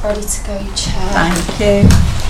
ready to go, Chair. Thank you.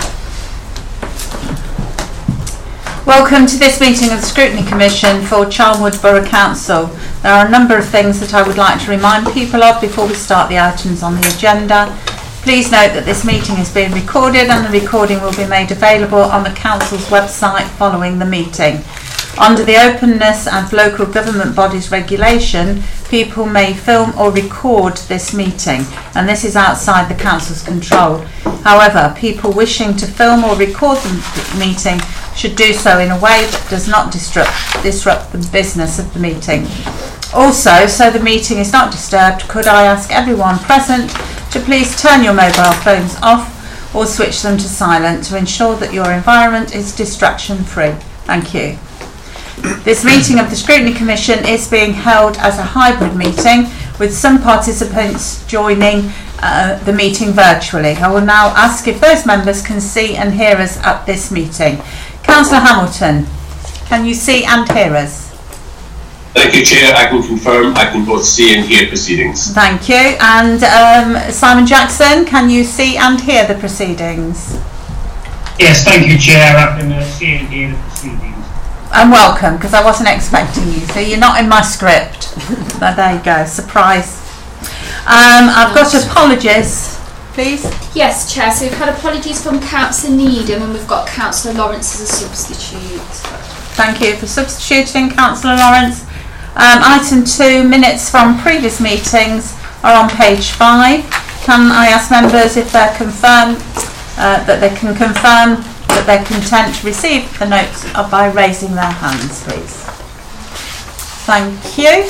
Welcome to this meeting of the Scrutiny Commission for Charnwood Borough Council. There are a number of things that I would like to remind people of before we start the items on the agenda. Please note that this meeting is being recorded and the recording will be made available on the Council's website following the meeting. Under the Openness and Local Government Bodies Regulation, people may film or record this meeting, and this is outside the Council's control. However, people wishing to film or record the meeting should do so in a way that does not disrupt the business of the meeting. Also, so the meeting is not disturbed, could I ask everyone present to please turn your mobile phones off or switch them to silent to ensure that your environment is distraction free. Thank you. This meeting of the Scrutiny Commission is being held as a hybrid meeting with some participants joining the meeting virtually. I will now ask if those members can see and hear us at this meeting. Councillor Hamilton, can you see and hear us? Thank you, Chair. I can confirm I can both see and hear proceedings. Thank you. And Simon Jackson, can you see and hear the proceedings? Yes, thank you, Chair. I can see and hear the proceedings. And welcome, because I wasn't expecting you, so you're not in my script. But there you go, surprise. I've got apologies, please. Yes, Chair. So we've had apologies from Councillor Needham and we've got Councillor Lawrence as a substitute. Thank you for substituting, Councillor Lawrence. Item 2, minutes from previous meetings are on page 5. Can I ask members if they're confirmed that they can confirm that they're content to receive the notes by raising their hands, please? Thank you.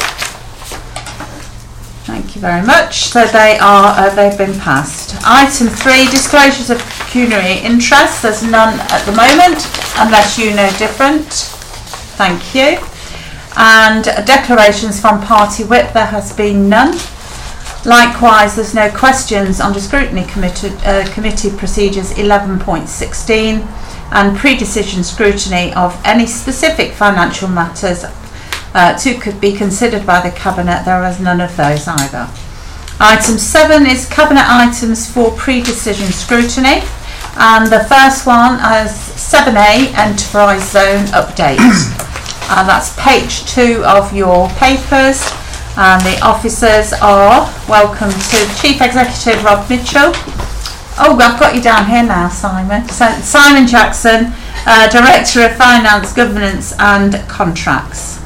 Thank you very much. So they've been passed. Item 3, disclosures of pecuniary interest. There's none at the moment, unless you know different. Thank you. And declarations from Party Whip, there has been none. Likewise, there's no questions under Scrutiny Committee Procedures 11.16 and pre-decision scrutiny of any specific financial matters to be considered by the Cabinet. There is none of those either. Item 7 is Cabinet items for pre-decision scrutiny, and the first one is 7A, Enterprise Zone Update. That's page 2 of your papers. And the officers are welcome to Chief Executive Rob Mitchell. Oh, I've got you down here now, Simon. So, Simon Jackson, Director of Finance, Governance and Contracts.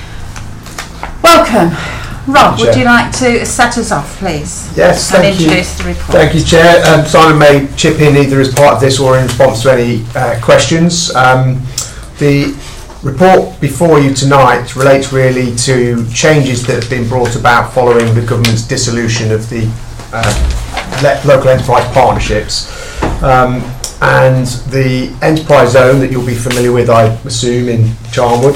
Welcome. Rob, would you like to set us off, please? Yes, thank you. And introduce the report. Thank you, Chair. Simon may chip in either as part of this or in response to any questions. The report before you tonight relates really to changes that have been brought about following the government's dissolution of the local enterprise partnerships, and the enterprise zone that you'll be familiar with, I assume, in Charnwood,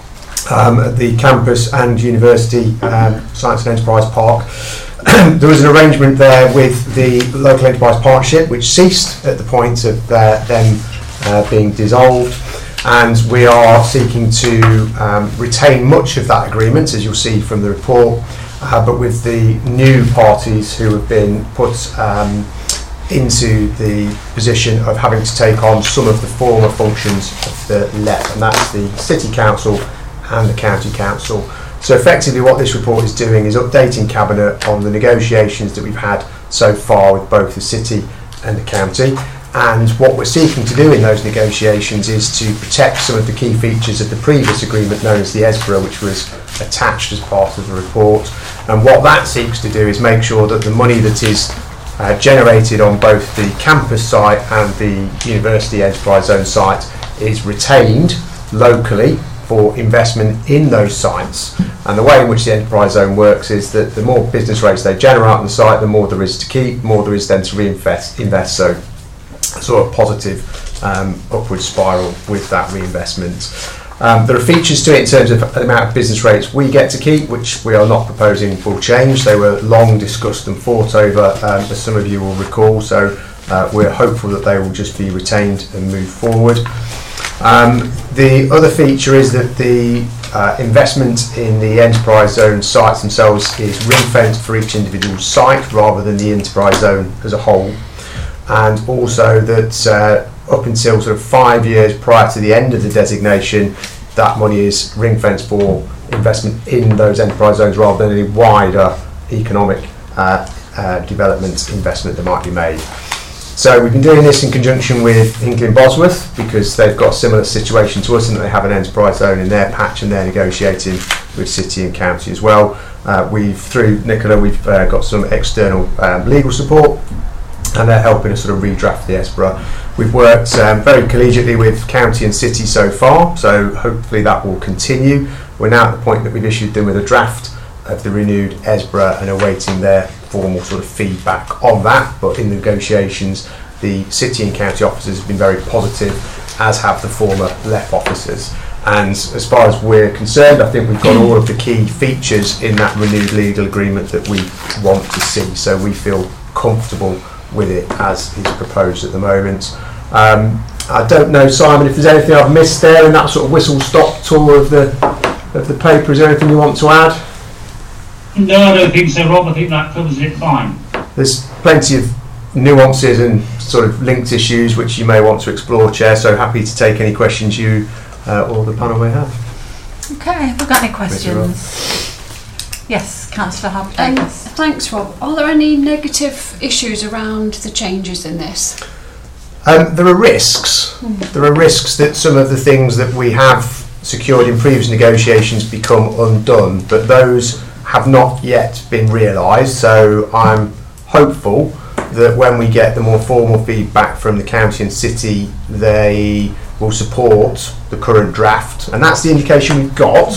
the campus and university science and enterprise park. There was an arrangement there with the local enterprise partnership which ceased at the point of them being dissolved. And we are seeking to retain much of that agreement, as you'll see from the report, but with the new parties who have been put into the position of having to take on some of the former functions of the LEP, and that's the City Council and the County Council. So effectively what this report is doing is updating Cabinet on the negotiations that we've had so far with both the City and the County. And what we're seeking to do in those negotiations is to protect some of the key features of the previous agreement known as the ESBRA, which was attached as part of the report. And what that seeks to do is make sure that the money that is generated on both the campus site and the university enterprise zone site is retained locally for investment in those sites. And the way in which the enterprise zone works is that the more business rates they generate on the site, the more there is to keep, more there is then to reinvest. So sort of positive upward spiral with that reinvestment. There are features to it in terms of the amount of business rates we get to keep, which we are not proposing will change. They were long discussed and fought over, as some of you will recall, so we're hopeful that they will just be retained and move forward. The other feature is that the investment in the enterprise zone sites themselves is ring-fenced for each individual site rather than the enterprise zone as a whole. and also that up until sort of 5 years prior to the end of the designation, that money is ring-fenced for investment in those enterprise zones rather than any wider economic development investment that might be made. So we've been doing this in conjunction with Hinkley and Bosworth because they've got a similar situation to us in that they have an enterprise zone in their patch and they're negotiating with city and county as well. Through Nicola, we've got some external legal support and they're helping us sort of redraft the ESBRA. We've worked very collegiately with county and city so far, so hopefully that will continue. We're now at the point that we've issued them with a draft of the renewed ESBRA and awaiting their formal sort of feedback on that, but in the negotiations the city and county officers have been very positive, as have the former LEP officers, and as far as we're concerned I think we've got all of the key features in that renewed legal agreement that we want to see, so we feel comfortable with it as is proposed at the moment. I don't know, Simon, if there's anything I've missed there in that sort of whistle-stop tour of the paper. Is there anything you want to add? No, I don't think so, Rob. I think that covers it fine. There's plenty of nuances and sort of linked issues which you may want to explore, Chair, so happy to take any questions you or the panel may have. Okay, have we got any questions? Yes, Councillor Harper-Davis. Thanks, Rob. Are there any negative issues around the changes in this? There are risks. There are risks that some of the things that we have secured in previous negotiations become undone, but those have not yet been realised, so I'm hopeful that when we get the more formal feedback from the county and city, they will support the current draft, and that's the indication we've got.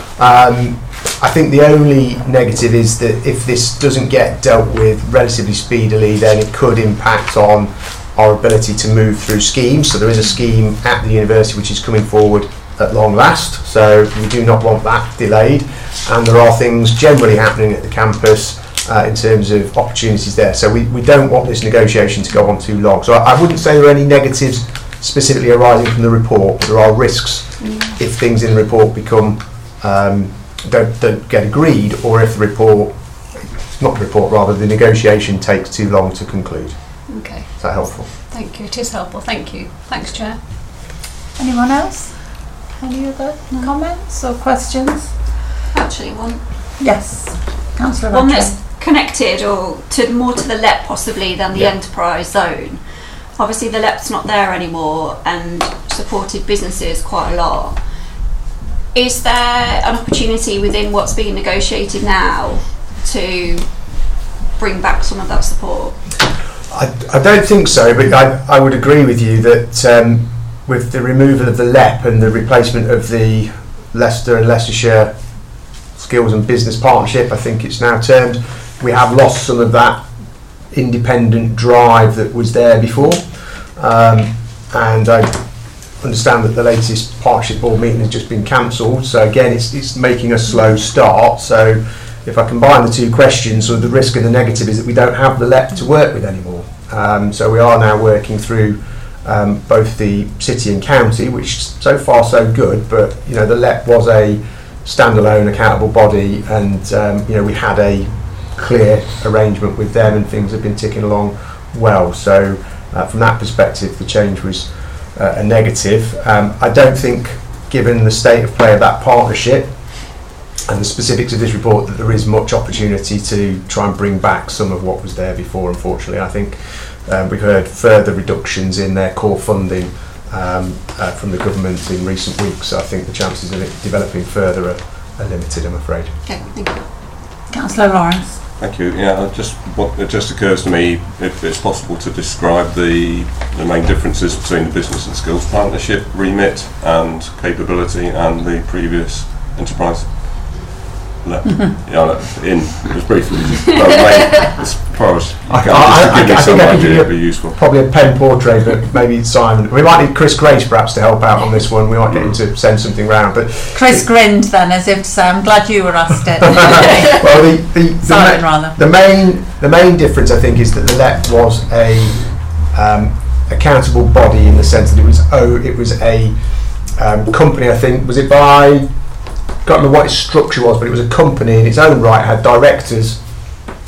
I think the only negative is that if this doesn't get dealt with relatively speedily, then it could impact on our ability to move through schemes. So there is a scheme at the university which is coming forward at long last, so we do not want that delayed, and there are things generally happening at the campus in terms of opportunities there, so we don't want this negotiation to go on too long. So I wouldn't say there are any negatives specifically arising from the report. There are risks if things in the report become don't get agreed, or if the negotiation takes too long to conclude. Okay. Is that helpful? Thank you. It is helpful. Thank you. Thanks, Chair. Anyone else? Any other comments or questions? Actually, one Yes, Councillor one Rattray. that's connected or to more to the LEP possibly than the enterprise zone. Obviously the LEP's not there anymore and supported businesses quite a lot. Is there an opportunity within what's being negotiated now to bring back some of that support? I don't think so, but I would agree with you that with the removal of the LEP and the replacement of the Leicester and Leicestershire Skills and Business Partnership, I think it's now termed, we have lost some of that independent drive that was there before, and I understand that the latest partnership board meeting has just been cancelled, so again it's making a slow start. So if I combine the two questions, so the risk and the negative is that we don't have the LEP to work with anymore, so we are now working through both the city and county, which so far so good, but the LEP was a standalone accountable body, and we had a clear arrangement with them and things have been ticking along well, so from that perspective the change was a negative. I don't think, given the state of play of that partnership and the specifics of this report, that there is much opportunity to try and bring back some of what was there before, unfortunately. I think we've heard further reductions in their core funding from the government in recent weeks, so I think the chances of it developing further are limited, I'm afraid. Okay, thank you. Councillor Lawrence. Thank you. Yeah, it just occurs to me if it's possible to describe the main differerences between the Business and Skills Partnership remit and capability and the previous enterprise. Just briefly, as far as you can give me some idea, it'd be useful. Probably a pen portrait, but maybe Simon. We might need Chris Grace perhaps to help out on this one. We might get him to send something round. But Chris grinned then, as if to say, "I'm glad you were asked it." Well, Simon, rather. The main difference, I think, is that the LEP was a accountable body in the sense that it was a company. I think I can't remember what its structure was, but it was a company in its own right. It had directors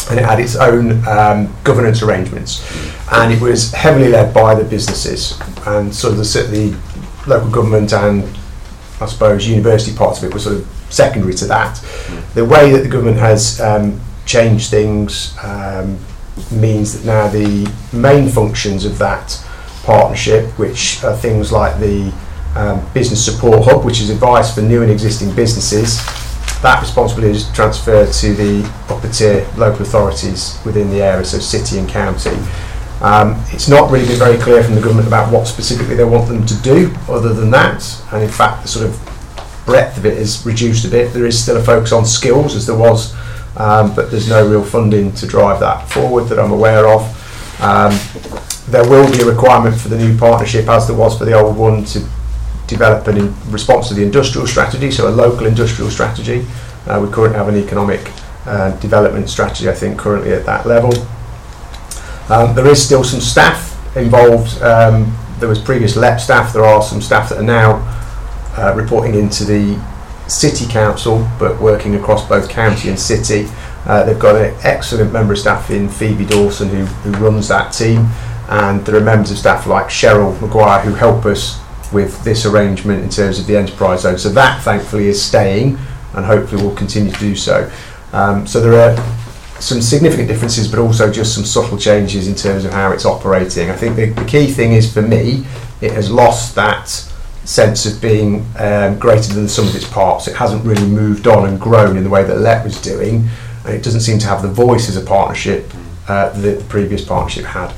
and it had its own governance arrangements, and it was heavily led by the businesses, and sort of the local government and I suppose university parts of it was sort of secondary to that. The way that the government has changed things means that now the main functions of that partnership, which are things like the business support hub, which is advice for new and existing businesses, that responsibility is transferred to the upper tier local authorities within the area, so city and county. It's not really been very clear from the government about what specifically they want them to do other than that, and in fact the sort of breadth of it is reduced a bit. There is still a focus on skills as there was, but there's no real funding to drive that forward that I'm aware of. There will be a requirement for the new partnership, as there was for the old one, to develop in response to the industrial strategy, so a local industrial strategy. We currently have an economic development strategy, I think, currently at that level. There is still some staff involved. There was previous LEP staff. There are some staff that are now reporting into the city council, but working across both county and city. They've got an excellent member of staff in Phoebe Dawson who runs that team, and there are members of staff like Cheryl Maguire who help us with this arrangement in terms of the enterprise zone. So that thankfully is staying, and hopefully will continue to do so. So there are some significant differences, but also just some subtle changes in terms of how it's operating. I think the key thing is, for me, it has lost that sense of being greater than the sum of its parts. It hasn't really moved on and grown in the way that LEP was doing, and it doesn't seem to have the voice as a partnership that the previous partnership had.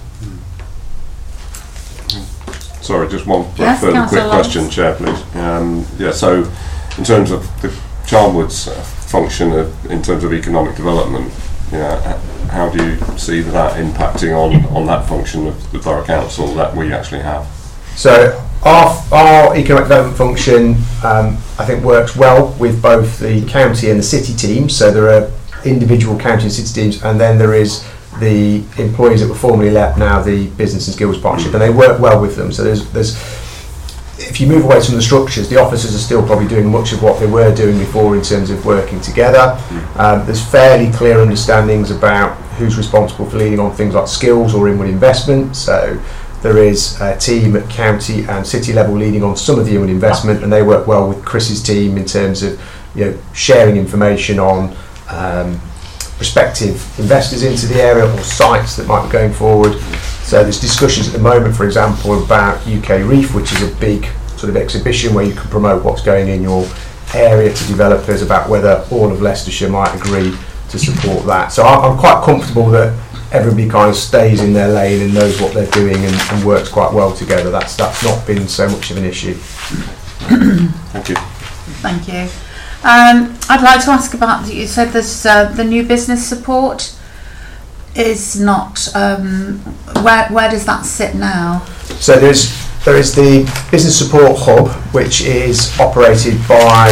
Sorry, just one Yes, further quick Councillor question, Lawrence. Chair, please. So in terms of the Charnwood's function in terms of economic development, how do you see that impacting on that function of the Borough Council that we actually have? So our economic development function, I think, works well with both the county and the city teams. So there are individual county and city teams, and then there is the employees that were formerly LEP, now the Business and Skills Partnership, and they work well with them. So there's if you move away from the structures, the officers are still probably doing much of what they were doing before in terms of working together. There's fairly clear understandings about who's responsible for leading on things like skills or inward investment. So there is a team at county and city level leading on some of the inward investment, and they work well with Chris's team in terms of sharing information on prospective investors into the area or sites that might be going forward. So there's discussions at the moment, for example, about UK Reef, which is a big sort of exhibition where you can promote what's going in your area to developers, about whether all of Leicestershire might agree to support that. So I'm quite comfortable that everybody kind of stays in their lane and knows what they're doing and works quite well together. That's not been so much of an issue. Thank you. Thank you. I'd like to ask about, you said there's the new business support is not, where does that sit now? So there is the Business Support Hub, which is operated by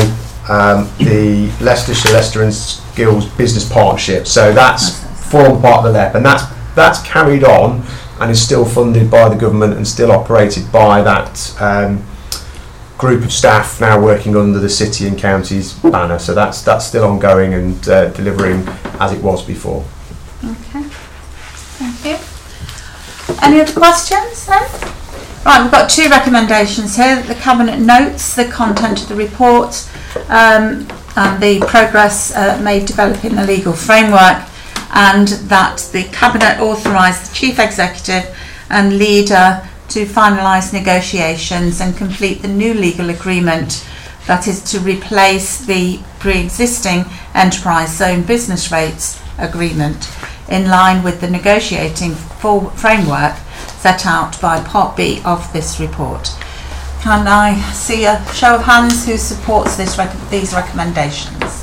the Leicester and Skills Business Partnership. So that's formed part of the LEP, and that's carried on and is still funded by the government and still operated by that group of staff now working under the city and county's banner. So that's still ongoing and delivering as it was before. Okay, thank you. Any other questions then? Right, we've got two recommendations here. The Cabinet notes the content of the report and the progress made developing the legal framework, and that the Cabinet authorise the Chief Executive and Leader to finalise negotiations and complete the new legal agreement that is to replace the pre-existing Enterprise Zone Business Rates Agreement in line with the negotiating framework set out by Part B of this report. Can I see a show of hands who supports these recommendations?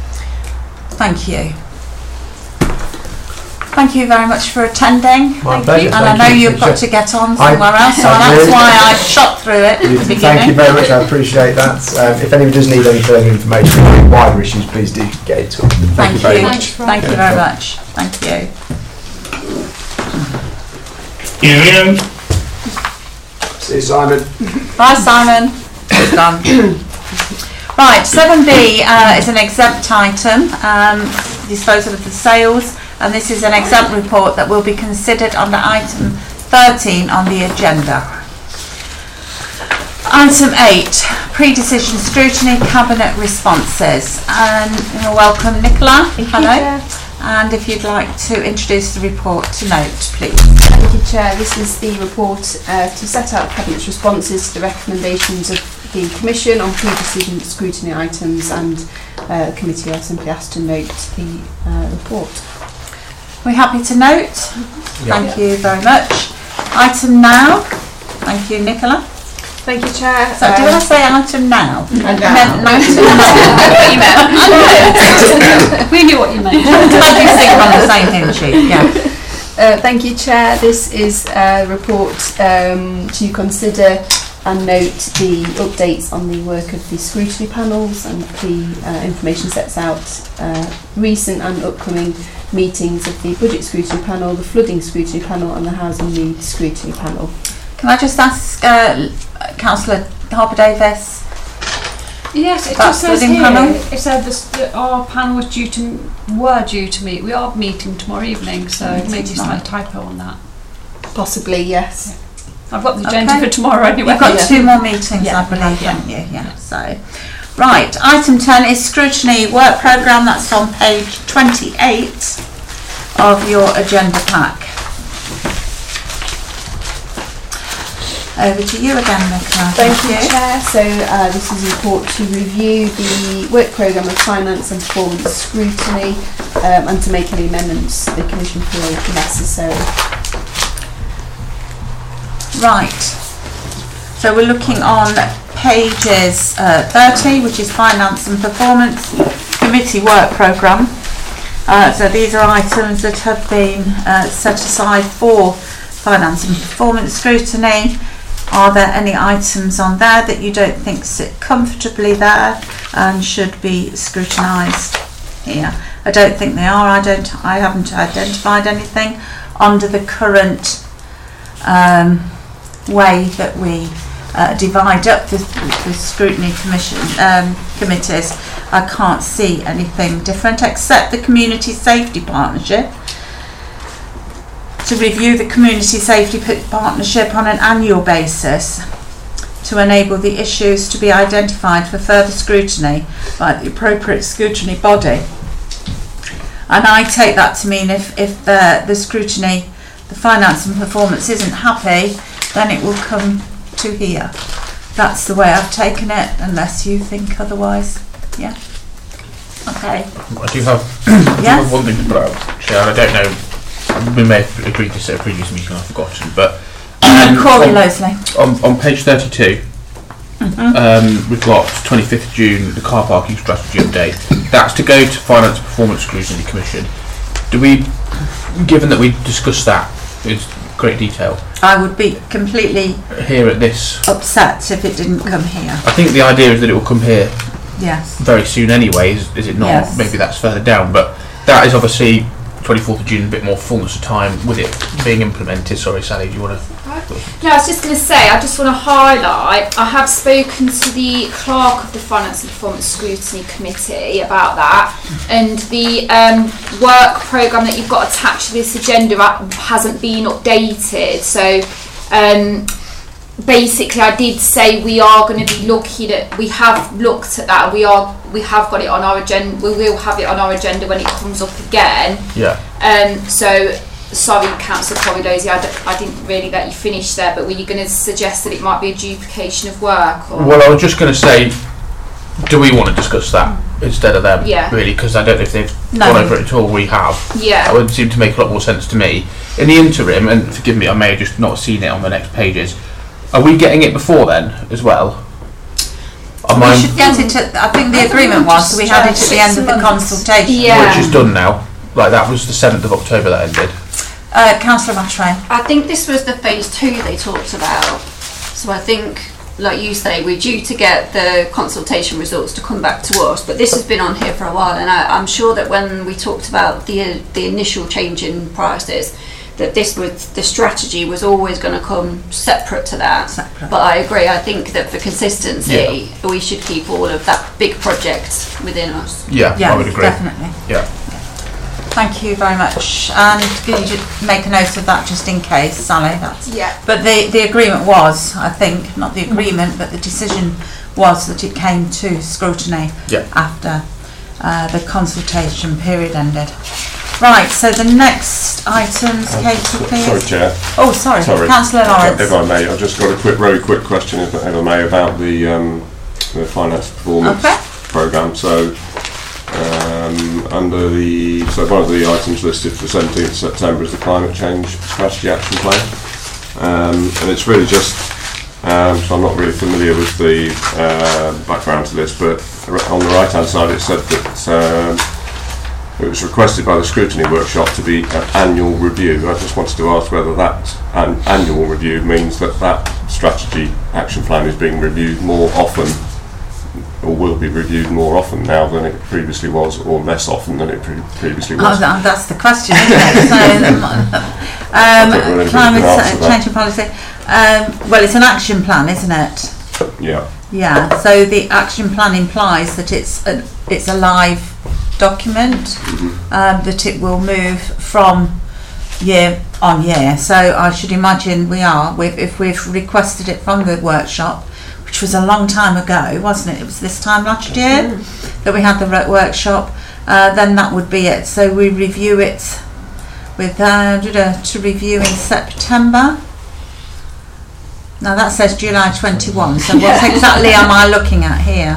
Thank you. Thank you very much for attending. My pleasure. And I know you've got to get on somewhere else, so that's why I shot through it at the beginning. Thank you very much, I appreciate that. If anyone does need any further information on wider issues, please do get in touch. Thank you very much. Thank you very much. Thank you. Cheerio. See you, Simon. Bye, Simon. It's done. Right, 7B is an exempt item, disposal of the sales and this is an exempt report that will be considered under item 13 on the agenda. Item 8, pre-decision scrutiny cabinet responses. And you're welcome, Nicola. Hello. And if you'd like to introduce the report to note, please. Thank you, Chair. This is the report to set out Cabinet's responses to the recommendations of the Commission on pre-decision scrutiny items, and the committee are simply asked to note the report. We're happy to note. Thank you very much. Item now. Thank you, Nicola. Thank you, Chair. So did I say item now? And I meant item now. We knew what you meant. I do think on the same hymn sheet, yeah. Thank you, Chair. This is a report to consider and note the updates on the work of the scrutiny panels, and the information sets out recent and upcoming meetings of the budget scrutiny panel, the flooding scrutiny panel and the housing needs scrutiny panel. Can I just ask Councillor Harper-Davis? Yes, it That's just says flooding here, panel? it said that our panel was due to meet. We are meeting tomorrow evening, so maybe it's a typo on that. Possibly, yes. I've got the agenda for tomorrow anyway. You've got 2 more meetings, Yeah. I believe, haven't you? Yeah. So, right. Item 10 is scrutiny work programme. That's on page 28 of your agenda pack. Over to you again, Nicola. Thank you, Chair. So this is a report to review the work programme of finance and performance scrutiny, and to make any amendments the Commission feel necessary. Right. So we're looking on pages 30, which is Finance and Performance Committee Work Programme. So these are items that have been set aside for Finance and Performance Scrutiny. Are there any items on there that you don't think sit comfortably there and should be scrutinised here? I don't think they are. I haven't identified anything under the current way that we divide up the scrutiny commission committees. I can't see anything different except the Community Safety Partnership. To review the Community Safety Partnership on an annual basis to enable the issues to be identified for further scrutiny by the appropriate scrutiny body. And I take that to mean if the scrutiny, the finance and performance isn't happy, then it will come to here. That's the way I've taken it, unless you think otherwise. Yeah? Okay. I do have, Yes? one thing to put out, Chair. I don't know, we may have agreed this at a previous meeting, I've forgotten, but Corey Losley. on page 32, we've got 25th June, the car parking strategy update. That's to go to Finance Performance Scrutiny Commission. Do we, given that we discussed that in great detail, I would be completely here at this, upset if it didn't come here. I think the idea is that it will come here Yes. very soon anyway, is it not? Yes. Maybe that's further down, but that is obviously 24th of June, a bit more fullness of time with it being implemented. Sorry, Sally, do you want to? No, I was just going to say, I just want to highlight, I have spoken to the clerk of the Finance and Performance Scrutiny Committee about that, and the work programme that you've got attached to this agenda hasn't been updated. So basically I did say we are going to be looking at, we have looked at that, we have got it on our agenda, we will have it on our agenda when it comes up again. Yeah. So sorry, Councillor Corridosy, I didn't really let you finish there, but were you going to suggest that it might be a duplication of work? Or? Well, I was just going to say, do we want to discuss that instead of them? Yeah. Really, because I don't know if they've gone over it at all. We have. Yeah. That would seem to make a lot more sense to me. In the interim, and forgive me, I may have just not seen it on the next pages. Are we getting it before then as well? We should get it at, I think the agreement was, so we had it at the end of the consultation. Yeah. Which is done now. Like that was the 7th of October that ended. Councillor Rattray. I think this was the phase 2 they talked about. So I think, like you say, we're due to get the consultation results to come back to us, but this has been on here for a while, and I'm sure that when we talked about the initial change in prices, that this was, the strategy was always going to come separate to that. Separate. But I agree, I think that for consistency, we should keep all of that big project within us. Yeah, I would agree. Definitely. Yeah. Thank you very much. And could you just make a note of that just in case, Sally? Yeah. But the agreement was, I think, not the agreement, but the decision was that it came to scrutiny after the consultation period ended. Right, so the next items, Katie, please. Sorry, Chair. Oh, sorry. Councillor Lawrence. If I may, I've just got a very quick question, if I may, about the finance performance programme. So, one of the items listed for 17th September is the climate change strategy action plan, and it's really just. So I'm not really familiar with the background to this, but on the right-hand side it said that it was requested by the scrutiny workshop to be an annual review. I just wanted to ask whether that annual review means that strategy action plan is being reviewed more often, or will be reviewed more often now than it previously was, or less often than it previously was. Oh, that's the question, isn't it? So, climate change and policy. Well, it's an action plan, isn't it? Yeah. Yeah. So the action plan implies that it's a live document, that it will move from year on year. So I should imagine if we've requested it from the workshop, which was a long time ago, wasn't it? It was this time last year that we had the workshop. Then that would be it. So we review it with to review in September. Now that says July 21. So what exactly am I looking at here?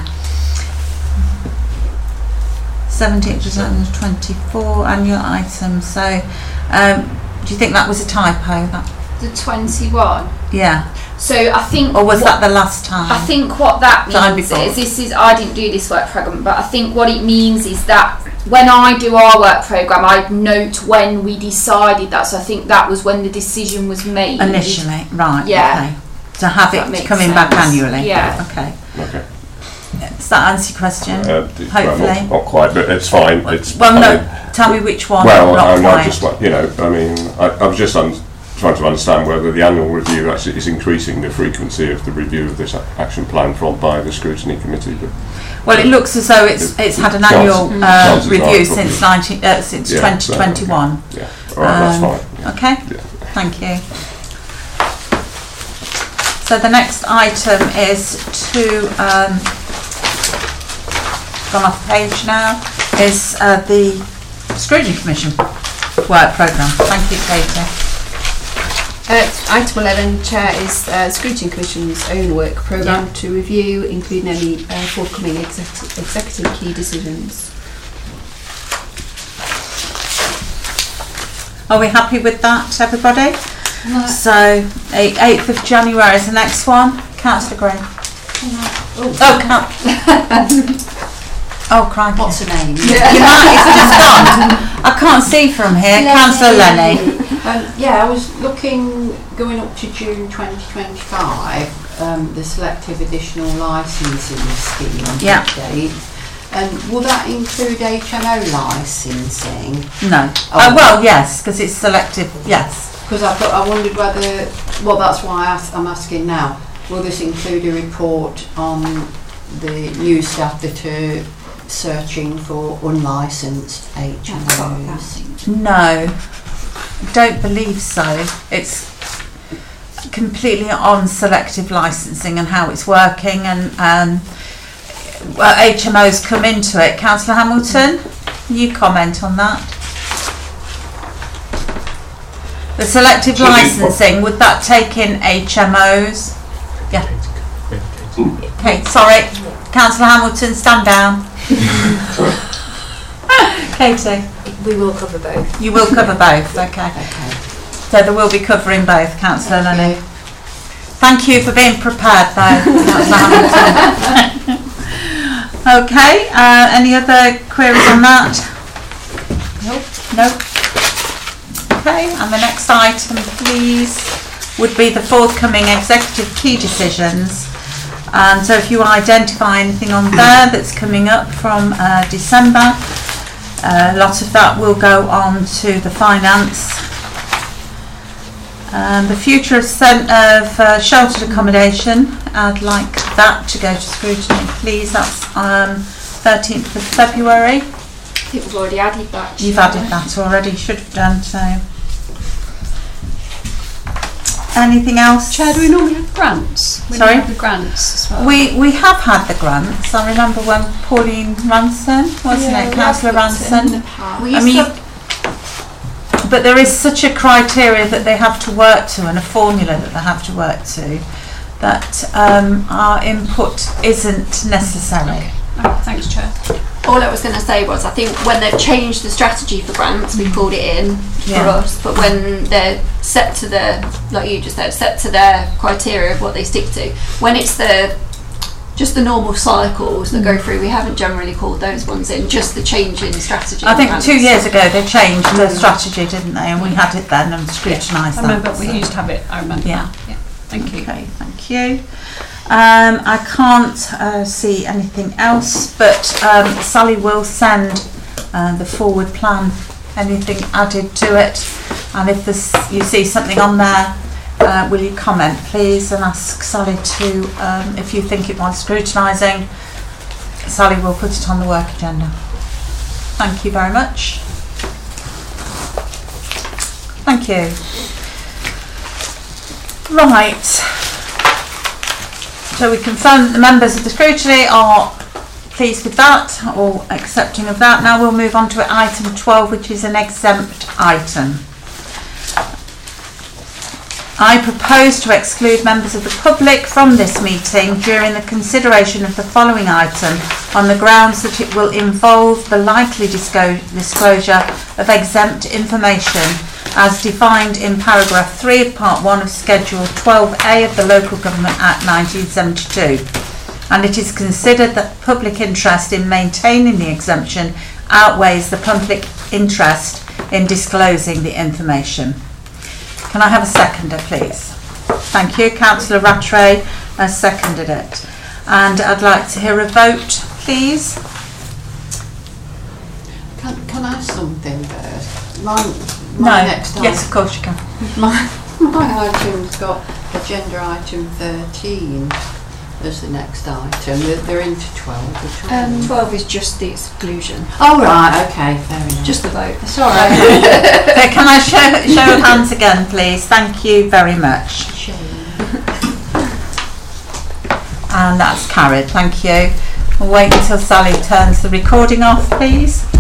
17th July 24 annual items. So do you think that was a typo? The 21. Yeah. So I think. Or was that the last time? I think what that means is I didn't do this work programme, but I think what it means is that when I do our work programme, I note when we decided that. So I think that was when the decision was made. Initially, right. Yeah. Okay. To have it coming back annually. Yeah. Okay. Okay. Does that answer your question? Hopefully. Well, not quite, but it's fine. Tell me which one. Well, I just I was just trying to understand whether the annual review actually is increasing the frequency of the review of this action plan by the scrutiny committee. But well, it looks as though it's had an annual review since 2021. Yeah. All right, that's fine. Yeah. Okay. Yeah. Thank you. So the next item is gone off the page now, is the Scrutiny Commission work programme. Thank you, Katie. Item 11, Chair, is Scrutiny Commission's own work programme to review, including any forthcoming executive key decisions. Are we happy with that, everybody? No. So, 8th of January is the next one. Councillor Gray. Oh, crikey. What's her name? Yeah. It's just gone. I can't see from here. Councillor Lenny. I was looking, going up to June 2025, the selective additional licensing scheme update. Will that include HMO licensing? No. Well, yes, because it's selective, yes. Because I wondered whether, well, that's why I'm asking now, will this include a report on the new staff that are searching for unlicensed HMOs? No, don't believe so. It's completely on selective licensing and how it's working, and HMOs come into it. Councillor Hamilton, you comment on that? The selective licensing, would that take in HMOs? Yeah. Okay, sorry. Councillor Hamilton, stand down. Katie? We will cover both. You will cover both, okay. So there will be covering both, Councillor Lenny. Thank you for being prepared though, Councillor Hamilton. Okay, any other queries on that? Nope. Okay, and the next item, please, would be the forthcoming executive key decisions. And so if you identify anything on there that's coming up from December, a lot of that will go on to the finance. The future of sheltered accommodation, I'd like that to go to scrutiny, please. That's 13th of February. think we've already added that. You've added that already, should have done so. Anything else? Chair, do we normally have grants? We Sorry? have the grants as well. We have had the grants. I remember when Pauline Ranson, wasn't it? Councillor Ranson. We used to But there is such a criteria that they have to work to and a formula that they have to work to that our input isn't necessary. Oh, thanks, Chair. all I was going to say was I think when they've changed the strategy for grants, we pulled it in for us, but when they're set to the, like you just said, set to their criteria of what they stick to, when it's just the normal cycles that go through, we haven't generally called those ones in, just the change in strategy. I think 2 years ago they changed the strategy, didn't they? And we had it then and scrutinised that. I remember we used to have it, I remember. Yeah. Thank you. Okay, thank you. I can't see anything else, but Sally will send the forward plan, anything added to it, and if you see something on there, will you comment please and ask Sally to, if you think it wants scrutinising, Sally will put it on the work agenda. Thank you very much. Thank you. Right. So we confirm that the members of the scrutiny are pleased with that or accepting of that. Now we'll move on to item 12, which is an exempt item. I propose to exclude members of the public from this meeting during the consideration of the following item on the grounds that it will involve the likely disclosure of exempt information as defined in paragraph 3 of part 1 of schedule 12A of the Local Government Act 1972, and it is considered that public interest in maintaining the exemption outweighs the public interest in disclosing the information. Can I have a seconder, please? Thank you. Councillor Rattray has seconded it. And I'd like to hear a vote, please. Can I ask something first? My next item. Yes, of course you can. My item's got agenda item 13 as the next item. They're into 12. 12 is just the exclusion. Oh right, okay, fair enough. Just the vote. It's all right. Okay, can I show of hands again, please? Thank you very much. And that's carried. Thank you. We'll wait until Sally turns the recording off, please.